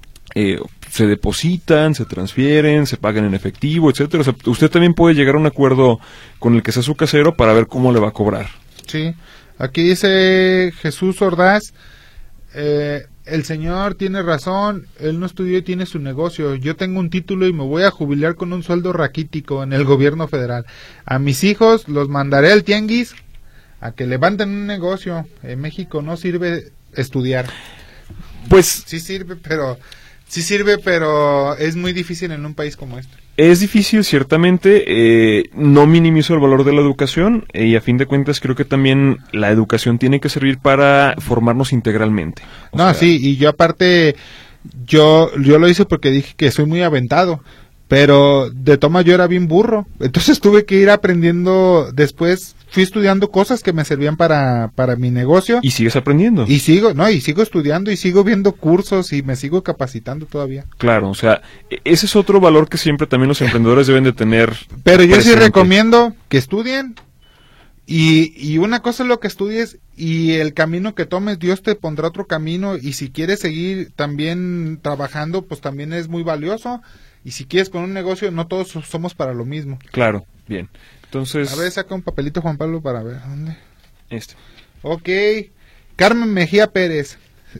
se depositan, se transfieren, se pagan en efectivo, etcétera. O sea, usted también puede llegar a un acuerdo con el que sea su casero para ver cómo le va a cobrar. Sí, aquí dice Jesús Ordaz, el señor tiene razón, él no estudió y tiene su negocio. Yo tengo un título y me voy a jubilar con un sueldo raquítico en el gobierno federal. A mis hijos los mandaré al tianguis a que levanten un negocio. En México no sirve estudiar. Pues sí sirve, pero es muy difícil en un país como este. Es difícil, ciertamente, no minimizo el valor de la educación y a fin de cuentas creo que también la educación tiene que servir para formarnos integralmente. Sí, y yo aparte, yo lo hice porque dije que soy muy aventado, pero de toma yo era bien burro, entonces tuve que ir aprendiendo después fui estudiando cosas que me servían para mi negocio. Y sigues aprendiendo. Y sigo estudiando y sigo viendo cursos y me sigo capacitando todavía. Claro, o sea, ese es otro valor que siempre también los emprendedores deben de tener. Pero yo presente. sí recomiendo que estudien. Y una cosa es lo que estudies y el camino que tomes, Dios te pondrá otro camino, y si quieres seguir también trabajando, pues también es muy valioso, y si quieres con un negocio, no todos somos para lo mismo. Claro, bien. Entonces... A ver, saca un papelito, Juan Pablo, para ver dónde. Ok, Carmen Mejía Pérez,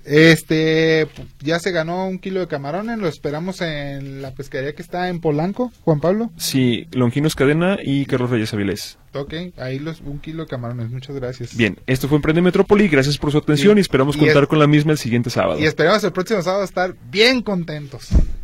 ya se ganó 1 kilo de camarones, lo esperamos en la pescadería que está en Polanco, Juan Pablo. Sí, Longinos Cadena y Carlos Reyes Avilés. Ok, ahí 1 kilo de camarones, muchas gracias. Bien, esto fue Emprende Metrópoli, gracias por su atención y esperamos contar con la misma el siguiente sábado. Y esperamos el próximo sábado estar bien contentos.